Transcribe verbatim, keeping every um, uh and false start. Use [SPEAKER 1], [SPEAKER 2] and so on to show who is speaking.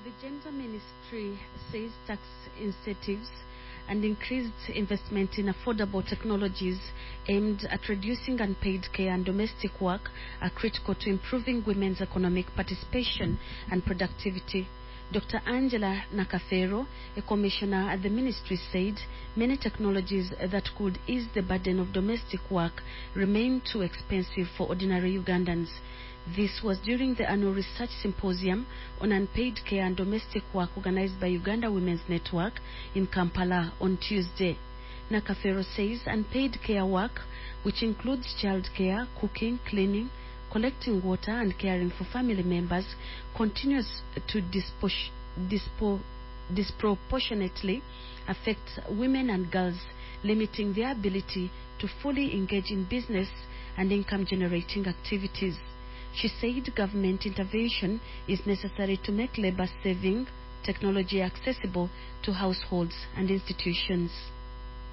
[SPEAKER 1] The Gender Ministry says tax incentives and increased investment in affordable technologies aimed at reducing unpaid care and domestic work are critical to improving women's economic participation and productivity. Doctor Angela Nakafero, a commissioner at the ministry, said many technologies that could ease the burden of domestic work remain too expensive for ordinary Ugandans. This was during the annual research symposium on unpaid care and domestic work organized by Uganda Women's Network in Kampala on Tuesday. Nakafero says unpaid care work, which includes child care, cooking, cleaning, collecting water and caring for family members, continues to dispo dispo disproportionately affect women and girls, limiting their ability to fully engage in business and income-generating activities. She said government intervention is necessary to make labor-saving technology accessible to households and institutions.